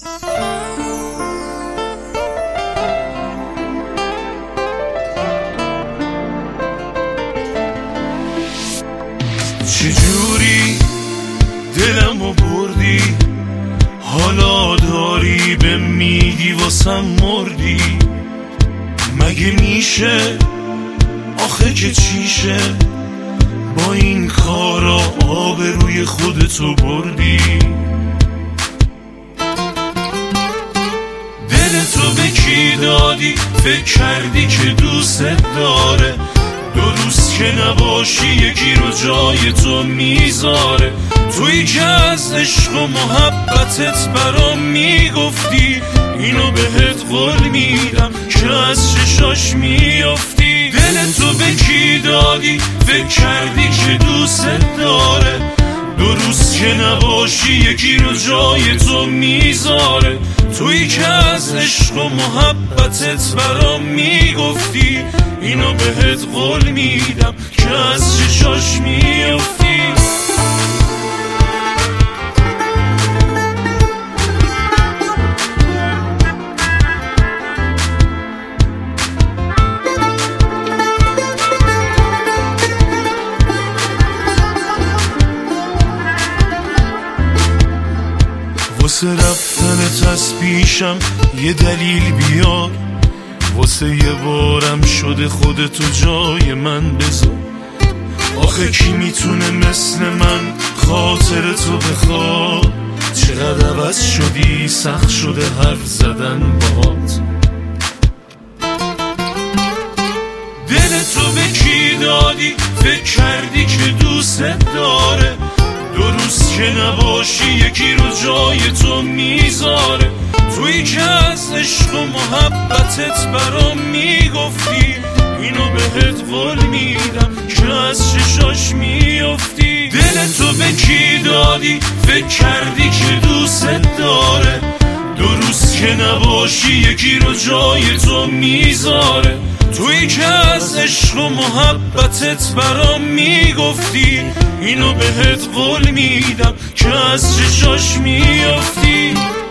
چجوری دلمو بردی، حالا داری به میگی واسم مردی. مگه میشه آخه که چیشه با این کارا آبروی خودتو بردی. دلتو به کی دادی فکر کردی که دوست داره، دو روز که نباشی یکی رو جای تو میذاره. تویی که از عشق و محبتت برام میگفتی، اینو بهت قول میدم که از چشاش میافتی. دلتو به کی دادی فکر کردی که دوست داره، دو روز که نباشی یکی رو جای تو میذاره. تویی که از عشق و محبتت برام میگفتی، اینو بهت قول میدم که از چشاش میافتی. واسه رفتنت از پیشم یه دلیل بیار، واسه یه بارم شده خودتو جای من بذار. آخه کی میتونه مثل من خاطرتو بخواد، چقدر عوض شدی سخت شده حرف زدن باهات. دلتو به کی دادی فکر کردی که دوست داره، دو روز که نباشی یکی رو جای تو میذاره. تویی که از عشق و محبتت برام میگفتی، اینو بهت قول میدم که از چشاش میافتی. دلتو به کی دادی فکر کردی که دوست داره، دو روز که نباشی یکی رو جای تو میذاره. تویی که از عشق و محبتت برام میگفتی، اینو بهت قول میدم که از چشاش میافتی.